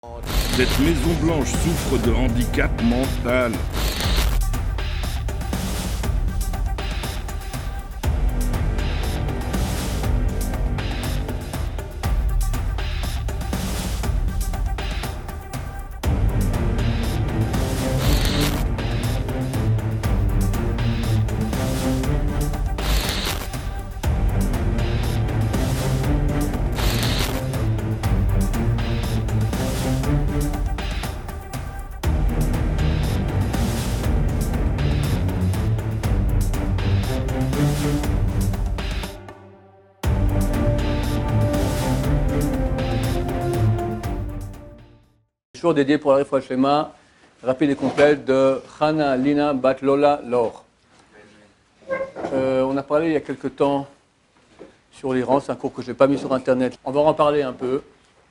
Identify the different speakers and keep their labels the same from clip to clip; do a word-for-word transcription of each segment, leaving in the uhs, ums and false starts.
Speaker 1: Cette Maison Blanche souffre de handicap mental.
Speaker 2: Jour dédié pour la Refoua Shlema, rapide et complète de Chana Lina Bat Lola Lor. Euh, on a parlé il y a quelque temps sur l'Iran, c'est un cours que je n'ai pas mis sur internet. On va en parler un peu.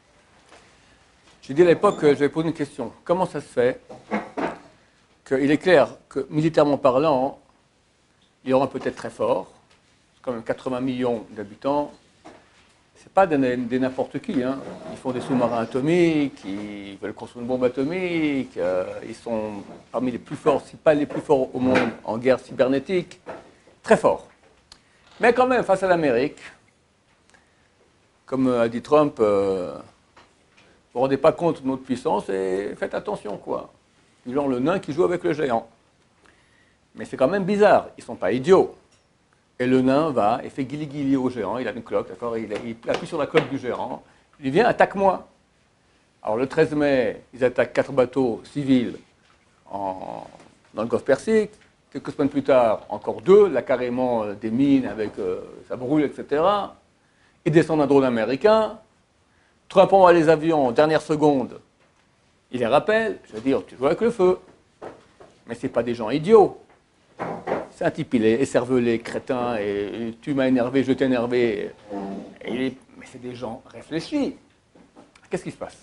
Speaker 2: J'ai dit à l'époque que j'avais posé une question. Comment ça se fait qu'il est clair que militairement parlant, l'Iran peut être très fort, c'est quand même quatre-vingts millions d'habitants. C'est pas des, des n'importe qui, hein. Ils font des sous-marins atomiques, ils veulent construire une bombe atomique, euh, ils sont parmi les plus forts, si pas les plus forts au monde en guerre cybernétique, très forts. Mais quand même, face à l'Amérique, comme a dit Trump, euh, vous ne vous rendez pas compte de notre puissance et faites attention, quoi. Du genre le nain qui joue avec le géant. Mais c'est quand même bizarre, ils ne sont pas idiots. Et le nain va et fait guili-guili au géant, il a une cloque, d'accord, il, il appuie sur la cloque du géant, il dit « Viens, attaque-moi ». Alors le treize mai, ils attaquent quatre bateaux civils en, dans le Golfe Persique. Quelques semaines plus tard, encore deux, là carrément euh, des mines avec, euh, ça brûle, et cetera. Ils descendent un drone américain. Trump envoie les avions en dernière seconde. Il les rappelle, je veux dire, tu joues avec le feu. Mais ce n'est pas des gens idiots. C'est un type, il est écervelé, crétin, et, et tu m'as énervé, je t'ai énervé. Et il est, mais c'est des gens réfléchis. Qu'est-ce qui se passe?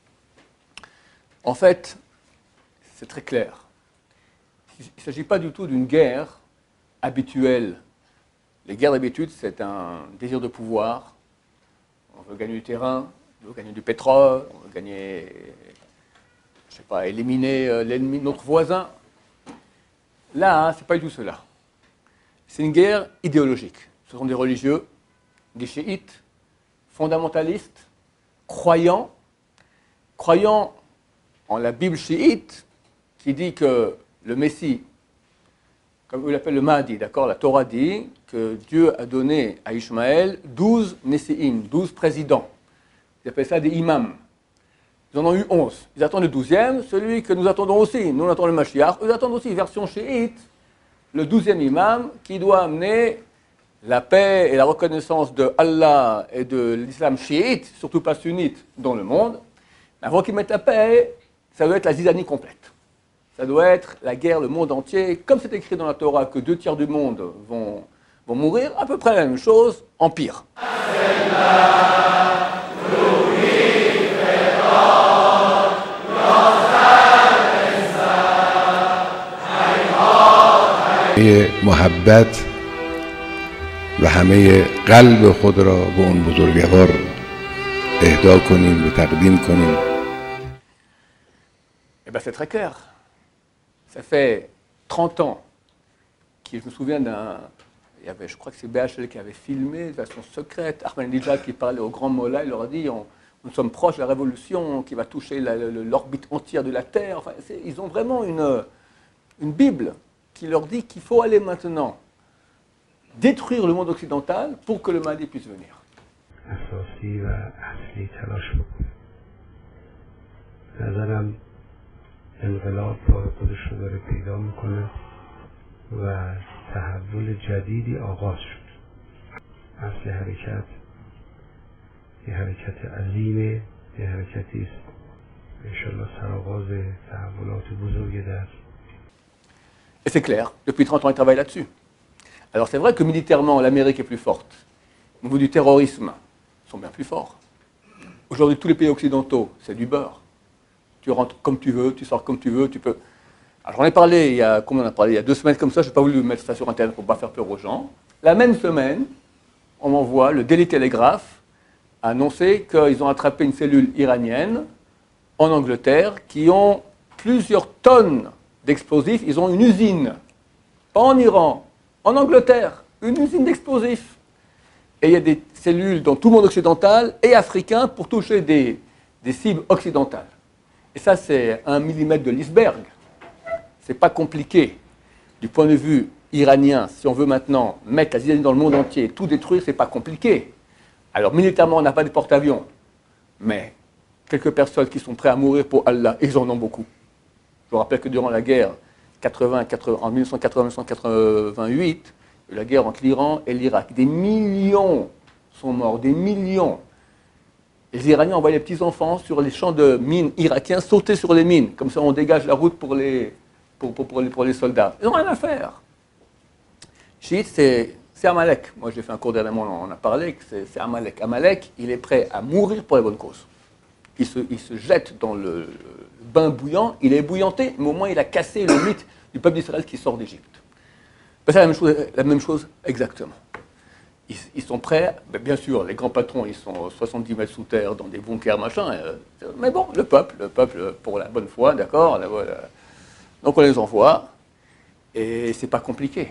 Speaker 2: En fait, c'est très clair. Il ne s'agit pas du tout d'une guerre habituelle. Les guerres d'habitude, c'est un désir de pouvoir. On veut gagner du terrain, on veut gagner du pétrole, on veut gagner, je ne sais pas, éliminer l'ennemi, notre voisin. Là, hein, ce n'est pas du tout cela. C'est une guerre idéologique. Ce sont des religieux, des chiites, fondamentalistes, croyants, croyants en la Bible chiite, qui dit que le Messie, comme eux l'appellent le Mahdi, d'accord, la Torah dit que Dieu a donné à Ishmaël douze Nesséim, douze présidents. Ils appellent ça des imams. Ils en ont eu onze. Ils attendent le douzième, celui que nous attendons aussi. Nous, on attend le Mashiach. Eux attendent aussi, version chiite, le douzième imam qui doit amener la paix et la reconnaissance de Allah et de l'islam chiite, surtout pas sunnite, dans le monde. Mais avant qu'ils mettent la paix, ça doit être la zizanie complète. Ça doit être la guerre, le monde entier. Comme c'est écrit dans la Torah que deux tiers du monde vont, vont mourir, à peu près la même chose, en pire.
Speaker 3: محبت و همه قلب خود را به اون بزرگوار اهدا کنیم و تقدیم کنیم.
Speaker 2: Eh bien, c'est très clair. Ça fait trente ans que je me souviens d'un... Il y avait, je crois que c'est B H L qui avait filmé de façon secrète. Ahmadinejad qui parlait au grand Mollah, il leur a dit on, nous sommes proches de la révolution qui va toucher la, la, l'orbite entière de la Terre. Enfin, ils ont vraiment une, une Bible qui leur dit qu'il faut aller maintenant détruire le monde occidental pour que le Mahdi puisse venir.
Speaker 4: اساسی و اصلی تلاش بکنیم. نظرم انقلاب راه خودش رو داره پیدا میکنه و تحول جدیدی آغاز شد. اصل حرکت یه حرکت عظیمه، یه حرکتی است انشالله سرآغاز تحولات بزرگی در.
Speaker 2: Et c'est clair, depuis trente ans, ils travaillent là-dessus. Alors c'est vrai que militairement, l'Amérique est plus forte. Au niveau du terrorisme, ils sont bien plus forts. Aujourd'hui, tous les pays occidentaux, c'est du beurre. Tu rentres comme tu veux, tu sors comme tu veux, tu peux... Alors j'en ai parlé il y a, comment on a parlé, il y a deux semaines comme ça, je n'ai pas voulu mettre ça sur Internet pour ne pas faire peur aux gens. La même semaine, on m'envoie, le Daily Telegraph a annoncé qu'ils ont attrapé une cellule iranienne en Angleterre qui ont plusieurs tonnes d'explosifs. Ils ont une usine, pas en Iran, en Angleterre, une usine d'explosifs. Et il y a des cellules dans tout le monde occidental et africain pour toucher des, des cibles occidentales. Et ça, c'est un millimètre de l'iceberg. C'est pas compliqué. Du point de vue iranien, si on veut maintenant mettre la zizanie dans le monde entier, tout détruire, c'est pas compliqué. Alors, militairement, on n'a pas de porte-avions, mais quelques personnes qui sont prêtes à mourir pour Allah, ils en ont beaucoup. Je vous rappelle que durant la guerre quatre-vingts, quatre-vingts, en dix-neuf cent quatre-vingts dix-neuf cent quatre-vingt-huit, la guerre entre l'Iran et l'Irak, des millions sont morts, des millions. Les Iraniens envoyaient les petits-enfants sur les champs de mines irakiens, sauter sur les mines, comme ça on dégage la route pour les, pour, pour, pour les, pour les soldats. Ils n'ont rien à faire. Chiite, c'est, c'est Amalek. Moi j'ai fait un cours dernièrement, on en a parlé, c'est, c'est Amalek. Amalek, il est prêt à mourir pour les bonnes causes. Il se, il se jette dans le, le bain bouillant, il est ébouillanté, mais au moins il a cassé le mythe du peuple d'Israël qui sort d'Égypte. C'est la même chose, la même chose exactement. Ils, ils sont prêts, bien sûr, les grands patrons, ils sont soixante-dix mètres sous terre dans des bunkers, machin, euh, mais bon, le peuple, le peuple, pour la bonne foi, d'accord, la, la, donc on les envoie, et c'est pas compliqué.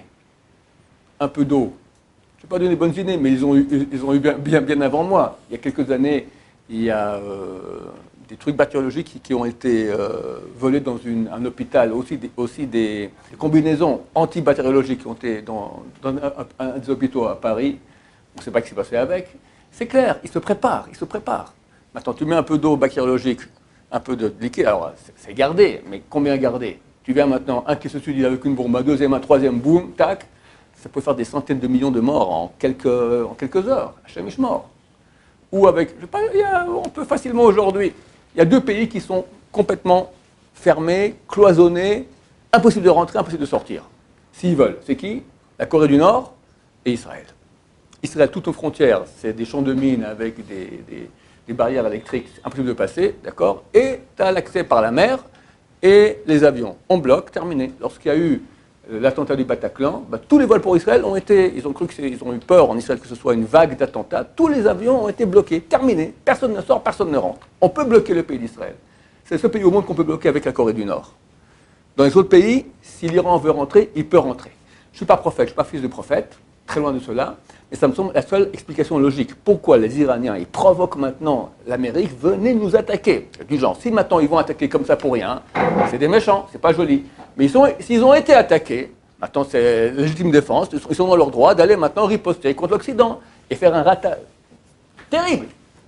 Speaker 2: Un peu d'eau. Je ne vais pas donner de bonnes idées, mais ils ont eu, ils ont eu bien, bien, bien avant moi. Il y a quelques années, il y a euh, des trucs bactériologiques qui, qui ont été euh, volés dans une, un hôpital, aussi des, aussi des, des combinaisons antibactériologiques qui ont été dans, dans un, un, un des hôpitaux à Paris. On ne sait pas ce qui s'est passé avec. C'est clair, ils se préparent, ils se préparent. Maintenant, tu mets un peu d'eau bactériologique, un peu de liquide, alors c'est, c'est gardé, mais combien garder? Tu viens maintenant, un qui se suicide avec une bombe, un deuxième, un troisième, boum, tac, ça peut faire des centaines de millions de morts en quelques, en quelques heures, à Chamish mort. Ou avec, je sais pas, il y a, on peut facilement aujourd'hui, il y a deux pays qui sont complètement fermés, cloisonnés, impossible de rentrer, impossible de sortir. S'ils veulent, c'est qui? La Corée du Nord et Israël. Israël, toutes aux frontières, c'est des champs de mines avec des, des, des barrières électriques, c'est impossible de passer, d'accord? Et tu as l'accès par la mer et les avions. On bloque, terminé. Lorsqu'il y a eu l'attentat du Bataclan, bah, tous les vols pour Israël ont été, ils ont cru que c'est, ils ont eu peur en Israël que ce soit une vague d'attentats, tous les avions ont été bloqués, terminé, personne ne sort, personne ne rentre. On peut bloquer le pays d'Israël. C'est le seul pays au monde qu'on peut bloquer avec la Corée du Nord. Dans les autres pays, si l'Iran veut rentrer, il peut rentrer. Je ne suis pas prophète, je ne suis pas fils de prophète, très loin de cela, mais ça me semble la seule explication logique. Pourquoi les Iraniens, ils provoquent maintenant l'Amérique, venez nous attaquer. Du genre, si maintenant ils vont attaquer comme ça pour rien, c'est des méchants, c'est pas joli. Mais ils sont, s'ils ont été attaqués, maintenant c'est légitime défense, ils sont dans leur droit d'aller maintenant riposter contre l'Occident et faire un ratat terrible.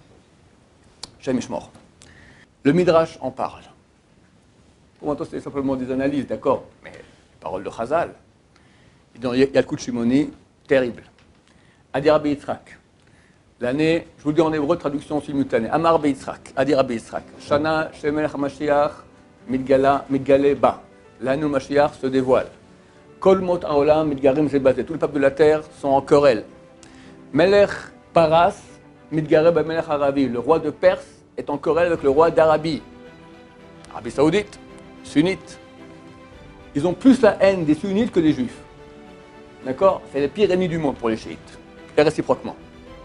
Speaker 2: Shamish mort. Le Midrash en parle. Pour moi, c'est simplement des analyses, d'accord, mais parole de Chazal. Il y a le coup de Shimoni, terrible. Adi Rabbi Yitzhak. L'année, je vous le dis en hébreu, traduction simultanée. Amar Rabbi Yitzhak, Adi Rabbi Yitzhak. Shana Shemelech HaMashiach Midgala Midgale Ba. L'année où Mashiach se dévoile. Kol Mot Haolam Midgarim Zebazé. Tous les peuples de la terre sont en querelle. Melech Paras Midgare Melech Arabi. Le roi de Perse est en querelle avec le roi d'Arabie. Arabie Saoudite, sunnite. Ils ont plus la haine des sunnites que des juifs. D'accord? C'est les pires ennemis du monde pour les chiites. Et réciproquement.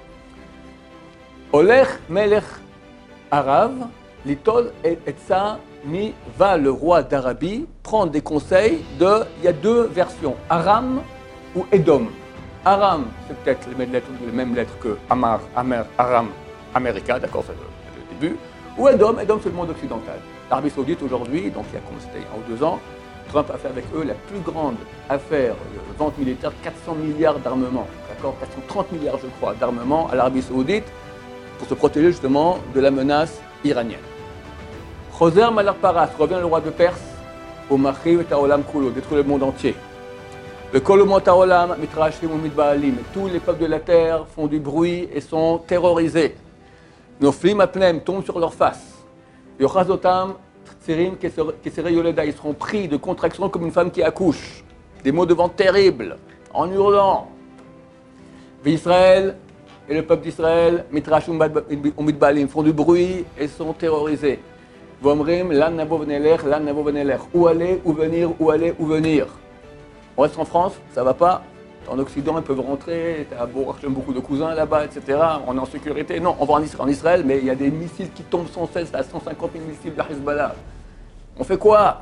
Speaker 2: Olech Melech Arav, Litol et Etza Mi va le roi d'Arabie prendre des conseils de. Il y a deux versions, Aram ou Edom. Aram, c'est peut-être les mêmes lettres, les mêmes lettres que Amar, Amer, Aram, America, d'accord, c'est le, le début. Ou Edom, Edom c'est le monde occidental. L'Arabie Saoudite aujourd'hui, donc il y a comme c'était un ou deux ans, Trump a fait avec eux la plus grande affaire de vente militaire, quatre cents milliards d'armements, d'accord, quatre cent trente milliards je crois d'armements à l'Arabie Saoudite pour se protéger justement de la menace iranienne. Choser Malach Paras, revient le roi de Perse, au Machiv et Haolam Kulo, détruit le monde entier. Le Kolomot Haolam, Mitrashim ou Mitbaalim, tous les peuples de la terre font du bruit et sont terrorisés. Noflim Apnem tombent sur leur face. Yochazotam, Tsirim, Kesere Yoleda, ils seront pris de contraction comme une femme qui accouche. Des mots de vent terribles, en hurlant. Israël et le peuple d'Israël, Mitrashim ou Mitbaalim, font du bruit et sont terrorisés. Vomrim, lan navo venelech, lan navo venelech. Où aller, où venir, où aller, où venir. On reste en France, ça va pas, En Occident, ils peuvent rentrer, à Bourg, j'ai beaucoup de cousins là-bas, et cetera. On est en sécurité. Non, on va en Israël, en Israël, mais il y a des missiles qui tombent sans cesse, à cent cinquante mille missiles de Hezbollah. On fait quoi?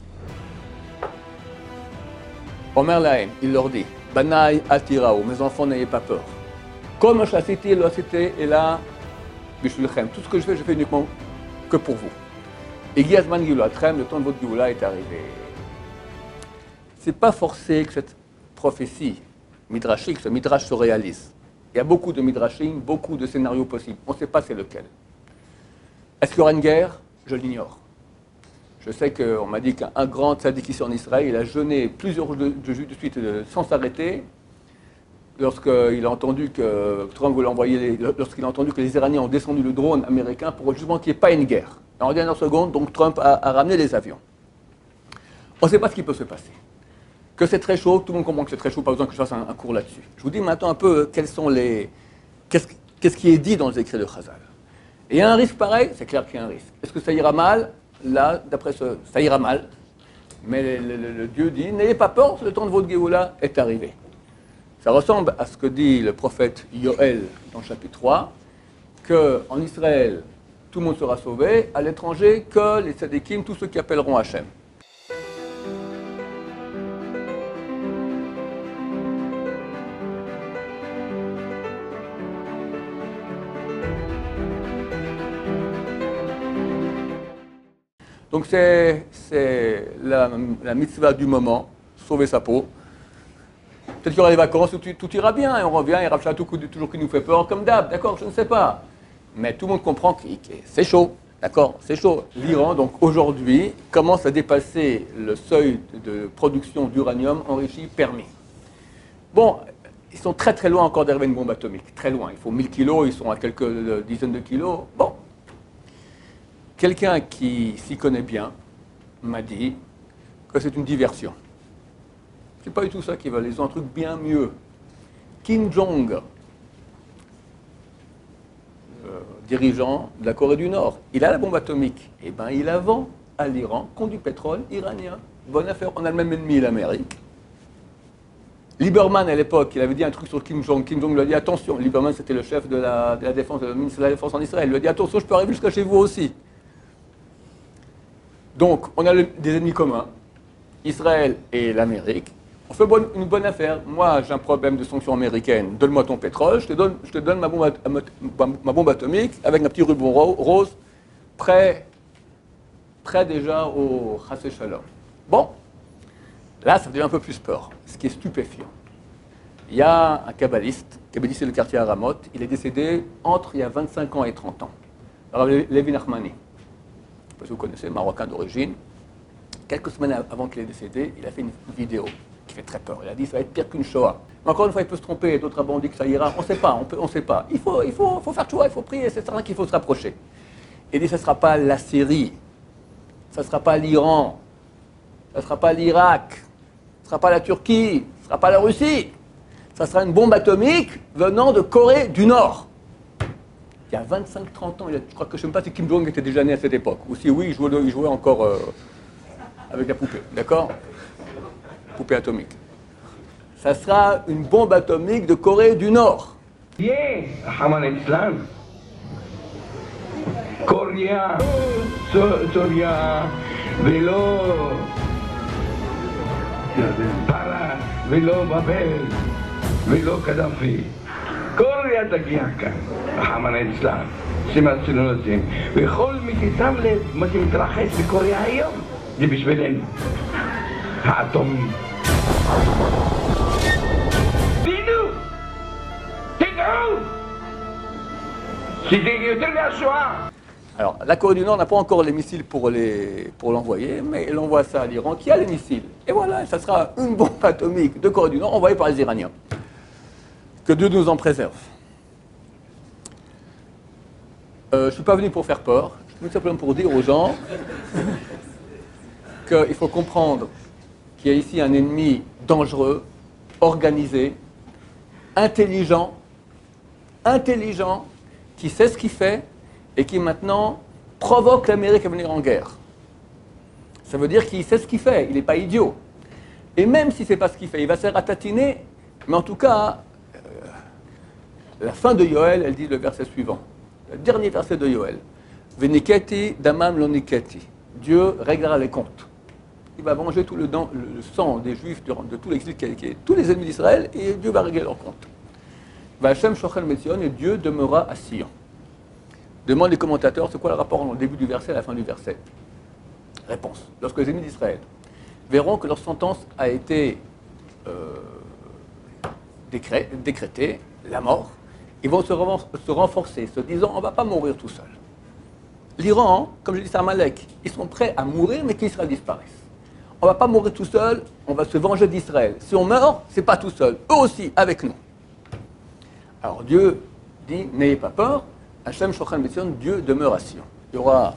Speaker 2: Omer Lahem, il leur dit, Banaï Atirao, mes enfants, n'ayez pas peur. Comme je l'ai cité, la cité est là, Bishulchem. Tout ce que je fais, je fais uniquement que pour vous. Et Giazman Gilouatrem, le temps de votre Géoula est arrivé. C'est pas forcé que cette prophétie midrashique, ce midrash se réalise. Il y a beaucoup de midrashim, beaucoup de scénarios possibles. On ne sait pas c'est lequel. Est-ce qu'il y aura une guerre? Je l'ignore. Je sais qu'on m'a dit qu'un grand tzaddik ici en Israël, il a jeûné plusieurs jours de, de, de suite euh, sans s'arrêter lorsqu'il a entendu que Trump voulait envoyer les, lorsqu'il a entendu que les Iraniens ont descendu le drone américain pour justement qu'il n'y ait pas une guerre. Et en dernière seconde, donc Trump a, a ramené les avions. On ne sait pas ce qui peut se passer. Que c'est très chaud, tout le monde comprend que c'est très chaud, pas besoin que je fasse un, un cours là-dessus. Je vous dis maintenant un peu quels sont les, qu'est-ce, qu'est-ce qui est dit dans les écrits de Chazal. Et il y a un risque pareil, c'est clair qu'il y a un risque. Est-ce que ça ira mal? Là, d'après ce, ça ira mal. Mais le, le, le Dieu dit, n'ayez pas peur, le temps de votre Géoula est arrivé. Ça ressemble à ce que dit le prophète Yoël dans le chapitre trois, qu'en Israël, tout le monde sera sauvé, à l'étranger, que les tzadikim, tous ceux qui appelleront Hachem. Donc c'est, c'est la, la mitzvah du moment, sauver sa peau. Peut-être qu'il y aura les vacances où tout, tout ira bien et on revient et Rav Shach toujours qui nous fait peur comme d'hab, d'accord, je ne sais pas. Mais tout le monde comprend que, que c'est chaud, d'accord, c'est chaud. L'Iran, donc aujourd'hui, commence à dépasser le seuil de production d'uranium enrichi permis. Bon, ils sont très très loin encore d'arriver à une bombe atomique, très loin. Il faut mille kilos, ils sont à quelques dizaines de kilos. Bon. Quelqu'un qui s'y connaît bien m'a dit que c'est une diversion. C'est pas du tout ça qu'ils veulent, ils ont un truc bien mieux. Kim Jong, euh, dirigeant de la Corée du Nord, il a la bombe atomique. Eh bien, il la vend à l'Iran contre du pétrole iranien. Bonne affaire, on a le même ennemi, l'Amérique. Lieberman, à l'époque, il avait dit un truc sur Kim Jong. Kim Jong lui a dit attention. Lieberman, c'était le chef de la, de la défense, le ministre de la Défense en Israël. Il lui a dit attention, je peux arriver jusqu'à chez vous aussi. Donc, on a le, des ennemis communs, Israël et l'Amérique. On fait bonne, une bonne affaire. Moi, j'ai un problème de sanctions américaines. Donne-moi ton pétrole, je te donne, je te donne ma, bombe, ma, ma bombe atomique avec un petit ruban rose, prêt, prêt déjà au Chassé Shalom. Bon, là, ça devient un peu plus peur, ce qui est stupéfiant. Il y a un kabbaliste, kabbaliste c'est le quartier à Ramoth, il est décédé entre il y a vingt-cinq ans et trente ans. Alors, Levi Nachmani. Je ne sais pas si vous connaissez, marocain d'origine. Quelques semaines avant qu'il est décédé, il a fait une vidéo qui fait très peur. Il a dit ça va être pire qu'une Shoah. Mais encore une fois, il peut se tromper. D'autres ont dit que ça ira. On ne sait pas. On ne sait pas. Il faut, il faut, faut faire choix, il faut prier. C'est certain qu'il faut se rapprocher. Il dit ça ne sera pas la Syrie, ça ne sera pas l'Iran, ça ne sera pas l'Irak, ça ne sera pas la Turquie, ça ne sera pas la Russie. Ça sera une bombe atomique venant de Corée du Nord. Il y a vingt-cinq trente ans, je crois que je ne sais même pas si Kim Jong était déjà né à cette époque. Ou si oui, il jouait, il jouait encore euh, avec la poupée, d'accord? Poupée atomique. Ça sera une bombe atomique de Corée du Nord.
Speaker 5: Yeah, Haman Islam. Korea, Soria, Velo, Para, Velo Babel, Velo Gaddafi. קוריאה תגיע כאן, חמן האסלאם, סימן סינונוסים, וכל מי ששם לב מה שמתרחש בקוריאה היום, זה בשבילנו, האטום. תדעו! תדעו! שזה יותר מהשואה!
Speaker 2: Alors, la Corée du Nord n'a pas encore les missiles pour, les, pour l'envoyer, mais elle envoie ça à l'Iran qui a les missiles. Et voilà, ça sera une bombe atomique de Corée du Nord envoyée par les Iraniens. Que Dieu nous en préserve. Euh, je ne suis pas venu pour faire peur, je suis venu simplement pour dire aux gens qu'il faut comprendre qu'il y a ici un ennemi dangereux, organisé, intelligent, intelligent, qui sait ce qu'il fait et qui maintenant provoque l'Amérique à venir en guerre. Ça veut dire qu'il sait ce qu'il fait, il n'est pas idiot. Et même si ce n'est pas ce qu'il fait, il va se ratatiner Mais en tout cas, euh, la fin de Yoël, elle dit le verset suivant. Le dernier verset de Yoël. Veniketi damam lo niketi. Dieu réglera les comptes. Il va venger tout le, dan- le sang des Juifs de, de tout l'exil, qui est tous les ennemis d'Israël, et Dieu va régler leurs comptes. Vachem shochel metzion, et Dieu demeurera à Sion. Demande les commentateurs, c'est quoi le rapport au début du verset et à la fin du verset? Réponse. Lorsque les ennemis d'Israël verront que leur sentence a été euh, décré- décrétée, la mort, ils vont se, renfor- se renforcer, se disant on ne va pas mourir tout seul. L'Iran, comme je dis, c'est un Amalek. Ils sont prêts à mourir, mais qu'Israël disparaisse. On ne va pas mourir tout seul, on va se venger d'Israël. Si on meurt, ce n'est pas tout seul, eux aussi, avec nous. Alors Dieu dit, n'ayez pas peur, Hachem Shochan Metzion, Dieu demeure à Sion. Il y aura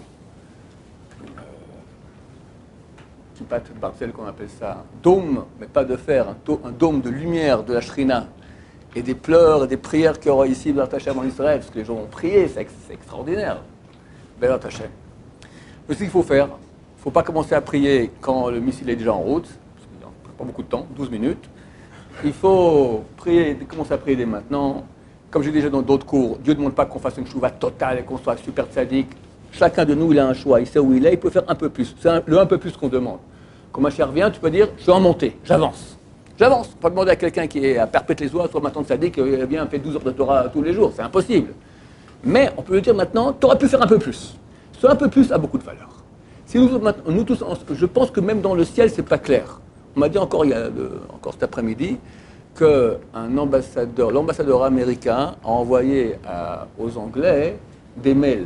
Speaker 2: une pâte de Barzel qu'on appelle ça, un dôme, mais pas de fer, un, to- un dôme de lumière de la Shrina, et des pleurs et des prières qu'il y aura ici dans Hachem en Israël, parce que les gens vont prier, c'est, ex- c'est extraordinaire. Bel Hachem. Mais ce qu'il faut faire, il ne faut pas commencer à prier quand le missile est déjà en route, parce qu'il n'y a pas beaucoup de temps, douze minutes. Il faut prier, commencer à prier dès maintenant. Comme j'ai déjà dans d'autres cours, Dieu ne demande pas qu'on fasse une chouva totale et qu'on soit super tzaddik. Chacun de nous, il a un choix, il sait où il est, il peut faire un peu plus. C'est un, le un peu plus qu'on demande. Quand ma chère vient, tu peux dire, je suis en montée, j'avance. J'avance. Pas demander à quelqu'un qui est à perpète les oies, soit maintenant tzaddik, qui vient fait douze heures de Torah tous les jours, c'est impossible. Mais on peut lui dire maintenant, tu aurais pu faire un peu plus. Ce un peu plus a beaucoup de valeur. Si nous, nous tous, je pense que même dans le ciel, c'est pas clair. On m'a dit encore, il y a le, encore cet après-midi qu'un ambassadeur, l'ambassadeur américain a envoyé à, aux Anglais des mails.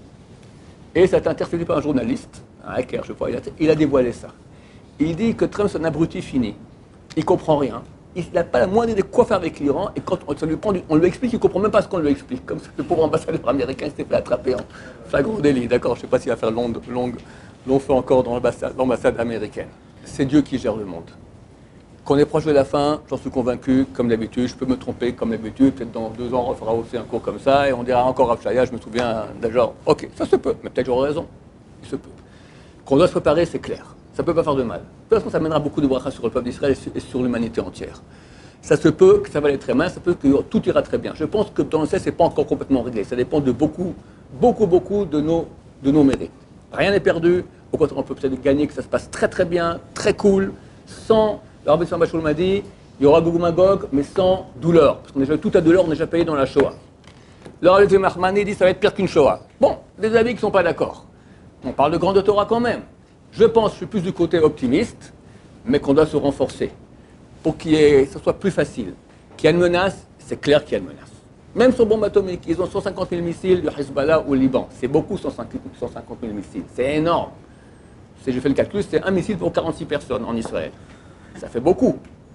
Speaker 2: Et ça a été intercepté par un journaliste, un hacker, je crois, il a, il a dévoilé ça. Il dit que Trump, c'est un abruti fini. Il ne comprend rien. Il n'a pas la moindre idée de quoi faire avec l'Iran. Et quand on, ça lui prend du, on lui explique, il ne comprend même pas ce qu'on lui explique. Comme ça, le pauvre ambassadeur américain s'était fait attraper en flagrant délit. D'accord, je ne sais pas s'il va faire long, long, long feu encore dans l'ambassade, l'ambassade américaine. C'est Dieu qui gère le monde. Qu'on est proche de la fin, j'en suis convaincu, comme d'habitude, je peux me tromper comme d'habitude, peut-être dans deux ans on fera aussi un cours comme ça, et on dira encore Rav Shaya, je me souviens d'un genre, ok, ça se peut, mais peut-être j'aurai raison, il se peut. Qu'on doit se préparer, c'est clair, ça ne peut pas faire de mal. De toute façon, ça mènera beaucoup de bracha sur le peuple d'Israël et sur l'humanité entière. Ça se peut que ça va aller très mal, ça peut que tout ira très bien. Je pense que dans le ciel, ce n'est pas encore complètement réglé, ça dépend de beaucoup, beaucoup, beaucoup de nos, de nos mérites. Rien n'est perdu, au contraire, on peut peut-être gagner, que ça se passe très très bien, très cool, sans... Le Rabbi Samba Shaul m'a dit, il y aura Gog Magog, mais sans douleur. Parce qu'on est déjà tout à douleur, on est déjà payé dans la Shoah. Le Rabbi Mahmani dit, ça va être pire qu'une Shoah. Bon, des avis qui ne sont pas d'accord. On parle de grande Torah quand même. Je pense, je suis plus du côté optimiste, mais qu'on doit se renforcer. Pour que ce soit plus facile. Qu'il y a une menace, c'est clair qu'il y a une menace. Même sur bombe atomique, ils ont cent cinquante mille missiles du Hezbollah au Liban. C'est beaucoup, cent cinquante mille missiles. C'est énorme. Si je fais le calcul, c'est un missile pour quarante-six personnes en Israël. Ça fait beaucoup.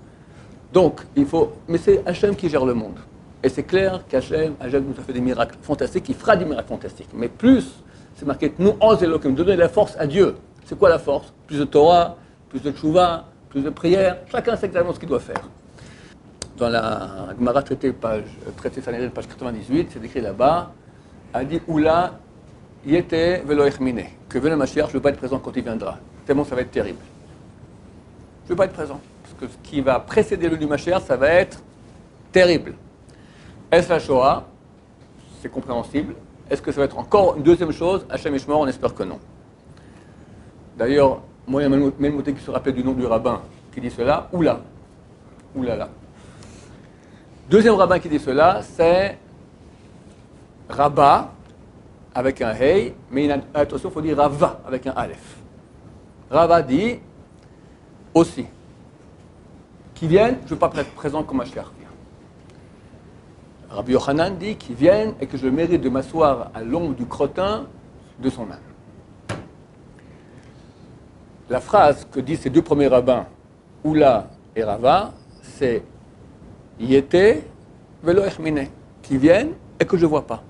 Speaker 2: Donc, il faut... Mais c'est Hachem qui gère le monde. Et c'est clair qu'Hachem, Hachem nous a fait des miracles fantastiques, il fera des miracles fantastiques. Mais plus, c'est marqué, nous, Oz Elohim, de donner la force à Dieu. C'est quoi la force? Plus de Torah, plus de Tchouva, plus de prière. Chacun sait exactement ce qu'il doit faire. Dans la Gemara traité, page, traité Sanhedrin, page quatre-vingt-dix-huit, c'est écrit là-bas, a dit, Oula, Yete velo echmine, que veut le Mashiach, je ne veux pas être présent quand il viendra. Tellement ça va être terrible. Je ne veux pas être présent. Parce que ce qui va précéder le du Mashiach, ça va être terrible. Est-ce la Shoah? C'est compréhensible. Est-ce que ça va être encore une deuxième chose? Hachem Ishmor, on espère que non. D'ailleurs, moi, il y a un Melmoté qui se rappelle du nom du rabbin qui dit cela. Oula. Oulala. Deuxième rabbin qui dit cela, c'est Rabba, avec un Hey, mais attention, il faut dire Rava, avec un Aleph. Rava dit aussi, qui viennent, je ne veux pas être présent comme Mashiach vient. Rabbi Yochanan dit qu'ils viennent et que je mérite de m'asseoir à l'ombre du crottin de son âne. La phrase que disent ces deux premiers rabbins, Oula et Rava, c'est Yete velo echmine, qui viennent et que je ne vois pas.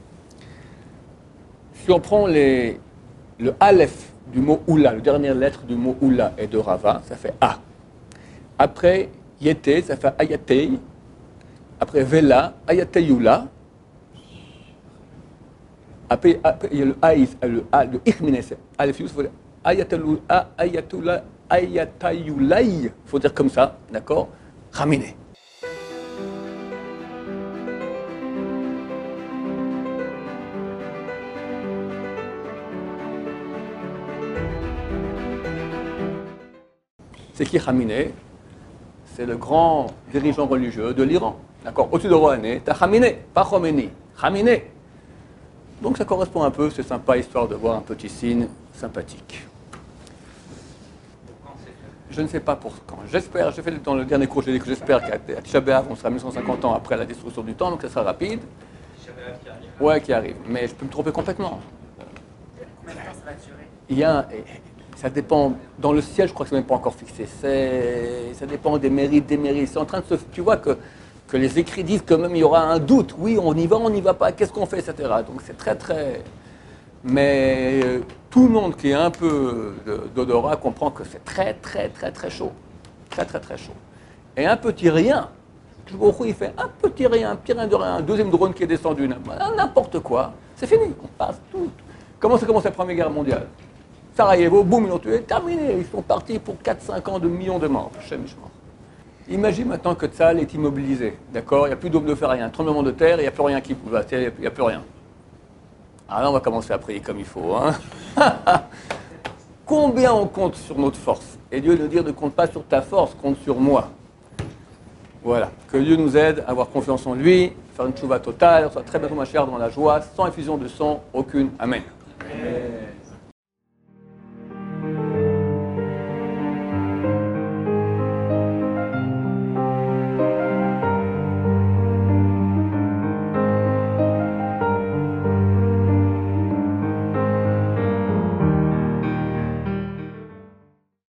Speaker 2: Si on prend les, le Aleph du mot Oula, la dernière lettre du mot Oula est de Rava, ça fait A. Après Yete, ça fait Ayatei. Après Vela, Ayateyula. Après, après il y a le Aïs, le A, le Ichmine, c'est Aleph, il faut dire Ayatula, Ayatayulai, il faut dire comme ça, d'accord? Ramine. C'est qui Khamenei? C'est le grand dirigeant religieux de l'Iran. D'accord? Au-dessus de Rouhani, tu as Khamenei, pas Khomeini. Khamenei. Donc ça correspond un peu, c'est sympa, histoire de voir un petit signe sympathique. Je ne sais pas pour quand. J'espère, j'ai fait dans le dernier cours, j'ai dit que j'espère qu'à Tisha B'Av, on sera mille cent cinquante ans après la destruction du temps, donc ça sera rapide.
Speaker 6: Tisha B'Av qui arrive.
Speaker 2: Ouais, qui arrive. Mais je peux me tromper complètement.
Speaker 6: Combien de temps ça va durer?
Speaker 2: Il y a, ça dépend, dans le ciel, je crois que ce n'est même pas encore fixé. C'est, ça dépend des mérites, des mérites. C'est en train de se, tu vois que, que les écrits disent quand même il y aura un doute. Oui, on y va, on n'y va pas, qu'est-ce qu'on fait, et cetera. Donc c'est très, très... Mais euh, tout le monde qui est un peu d'odorat comprend que c'est très, très, très, très chaud. Très, très, très chaud. Et un petit rien, il fait un petit rien, un petit rien de rien, un deuxième drone qui est descendu, n'importe quoi, c'est fini, on passe tout. Comment ça commence la Première Guerre mondiale? Sarajevo, boum, ils l'ont tué, terminé, ils sont partis pour quatre cinq ans de millions de morts. Imagine maintenant que Tsahal est immobilisé, d'accord? Il n'y a plus d'homme de fer, rien, un tremblement de terre, il n'y a plus rien qui bouge, il n'y a plus rien. Alors là, on va commencer à prier comme il faut. Hein. Combien on compte sur notre force? Et Dieu nous dit ne compte pas sur ta force, compte sur moi. Voilà. Que Dieu nous aide à avoir confiance en lui, faire une tchouva totale, soit très bientôt ma chère dans la joie, sans effusion de sang, aucune. Amen. Amen.